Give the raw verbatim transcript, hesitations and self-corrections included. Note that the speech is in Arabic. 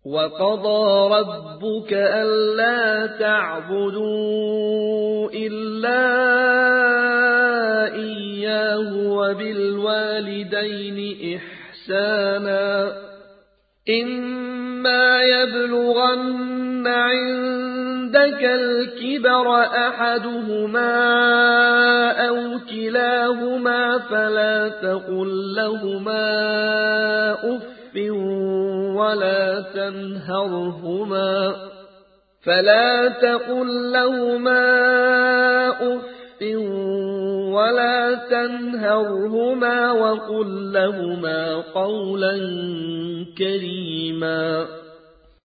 وقضى ربك ألا تعبدوا إلا إياه وبالوالدين إحسانا إما يبلغن عندك الكبر أحدهما أو كلاهما فلا تقل لهما أف ولا تنهرهما فلا تقل لهما أف ولا تنهرهما وقل لهما قولا كريما